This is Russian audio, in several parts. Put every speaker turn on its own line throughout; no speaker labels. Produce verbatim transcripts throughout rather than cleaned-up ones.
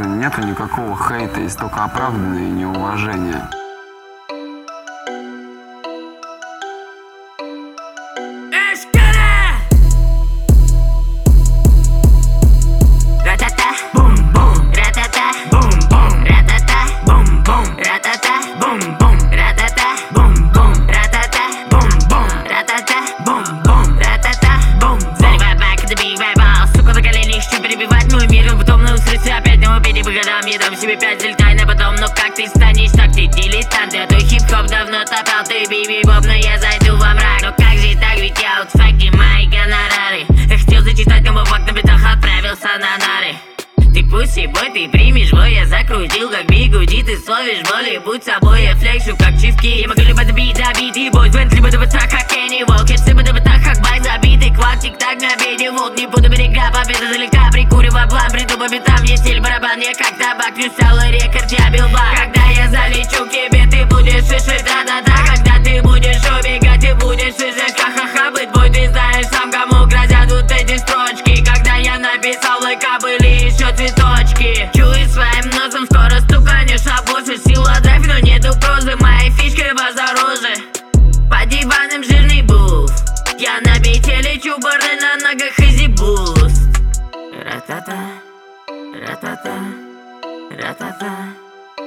что нету никакого хейта, есть только оправданное неуважение.
Я дам себе пять, залетай на потом, но как ты станешь так, ты дилетант. А то хип-хоп давно топал, ты биби-боп, но я зайду во мрак. Но как же так, ведь я вот факти, мои гонорары. Я хотел зачитать комбо факт, на битах отправился на нары. Ты пусть бой, ты примешь бой, я закрутил как бигуди. Ты словишь боли, будь собой, я флексу как чивки. Я могу либо добить, забитый бой, Бент, либо добыть так, как Кенни Волк. Я либо добыть так, как бай, забитый квад, тик-так на беде, волк. Не буду берега, победа далека, прикуривая план, приду по битам, есть стиль барабан. Я как табак, веселый рекорд, я бил бар. Когда я залечу к тебе, ты будешь слышать да-да-да. Когда ты будешь убегать, ты будешь слышать ха-ха-ха. Быть бой, ты знаешь сам, кому грозят вот эти строчки. Когда я написал лайка, были еще цветочки. Чуй своим носом, скоро стуканешь об уши. Сила драйв, но нету прозы, моей фишкой воздороже. По диванам жирный буф, я на бите лечу, боры на ногах изи буст. Ра-та-та, ра-та-та, ра-та-та,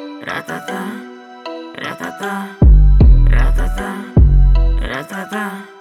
ра-та-та, ра-та-та, ра-та-та, ра-та-та.